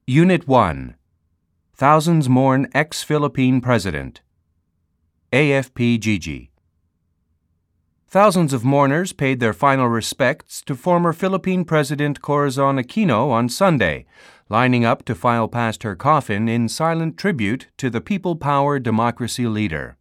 Unit 1. Thousands mourn ex-Philippine president. AFP Gigi. Thousands of mourners paid their final respects to former Philippine President Corazon Aquino on Sunday, lining up to file past her coffin in silent tribute to the people-power democracy leader.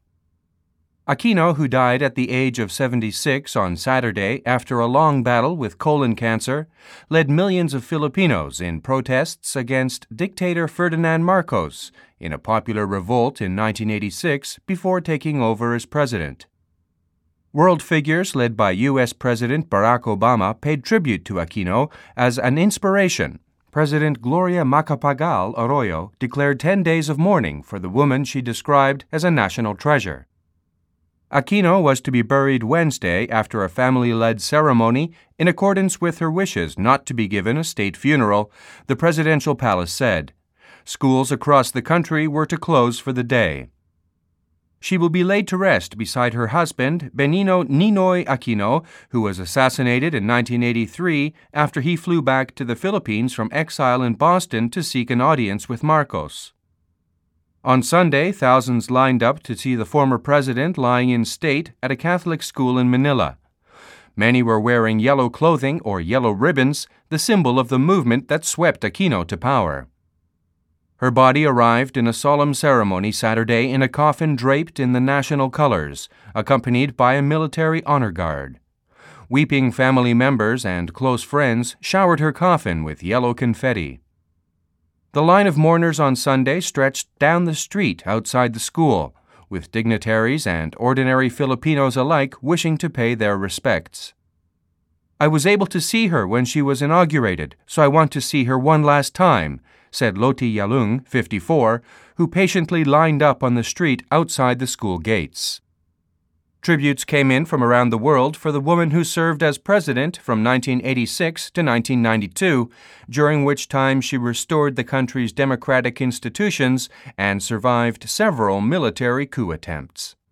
Aquino, who died at the age of 76 on Saturday after a long battle with colon cancer, led millions of Filipinos in protests against dictator Ferdinand Marcos in a popular revolt in 1986 before taking over as president. World figures led by U.S. President Barack Obama paid tribute to Aquino as an inspiration. President Gloria Macapagal Arroyo declared 10 days of mourning for the woman she described as a national treasure. Aquino was to be buried Wednesday after a family-led ceremony in accordance with her wishes not to be given a state funeral, the presidential palace said. Schools across the country were to close for the day. She will be laid to rest beside her husband, Benigno Ninoy Aquino, who was assassinated in 1983 after he flew back to the Philippines from exile in Boston to seek an audience with Marcos. On Sunday, thousands lined up to see the former president lying in state at a Catholic school in Manila. Many were wearing yellow clothing or yellow ribbons, the symbol of the movement that swept Aquino to power. Her body arrived in a solemn ceremony Saturday in a coffin draped in the national colors, accompanied by a military honor guard. Weeping family members and close friends showered her coffin with yellow confetti. The line of mourners on Sunday stretched down the street outside the school, with dignitaries and ordinary Filipinos alike wishing to pay their respects. "I was able to see her when she was inaugurated, so I want to see her one last time," said Loti Yalung, 54, who patiently lined up on the street outside the school gates. Tributes came in from around the world for the woman who served as president from 1986 to 1992, during which time she restored the country's democratic institutions and survived several military coup attempts.